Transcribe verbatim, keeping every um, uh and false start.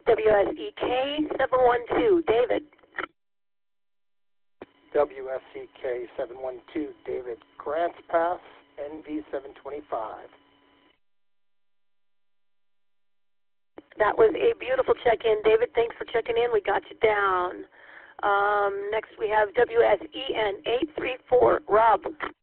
W S E K seven one two, David. W S E K seven one two, David. Grants Pass, N V seven twenty-five. That was a beautiful check-in, David. Thanks for checking in. We got you down. Um, next we have W S E N eight three four, Rob.